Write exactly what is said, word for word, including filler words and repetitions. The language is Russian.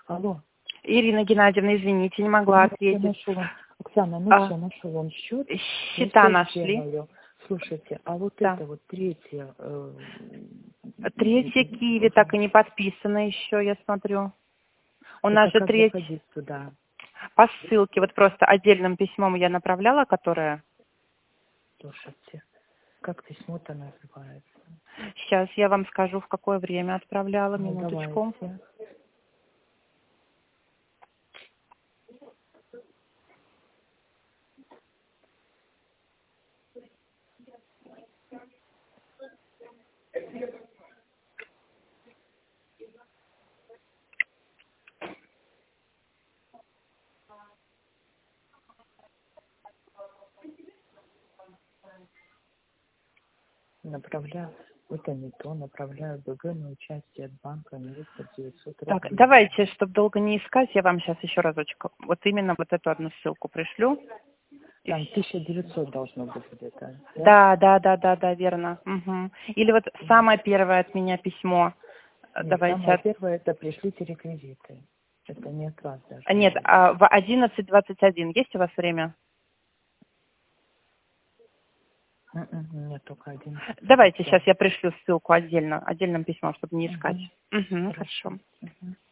Алло. Ирина Геннадьевна, извините, не могла Ну, я ответить. нашел он- Оксана, ну А, все, нашел он счет. счета Я нашли. сделаю. Слушайте, а вот Да. это вот третье, э, Третье Киви так и не подписано еще, я смотрю. У нас это же как третье заходить туда? по ссылке, вот просто отдельным письмом я направляла, которое... Слушайте, как письмо-то называется? Сейчас я вам скажу, в какое время отправляла, Ну, минуточку. давайте. Направляю, это не то, направляю БГ на участие от банка на выход девятьсот Так, рублей. давайте, чтобы долго не искать, я вам сейчас еще разочек, вот именно вот эту одну ссылку пришлю. И Там всё. тысяча девятьсот должно быть где-то. Да, да, да, да, да, верно. Угу. Или вот самое первое от меня письмо. Нет, Давайте самое от... первое это пришлите реквизиты. Это не от вас А, должно Нет, быть. а в одиннадцать двадцать один есть у вас время? М-м, Нет, только один. Давайте сейчас я пришлю ссылку отдельно, отдельным письмом, чтобы не искать. Угу. Угу, Хорошо. хорошо. Угу.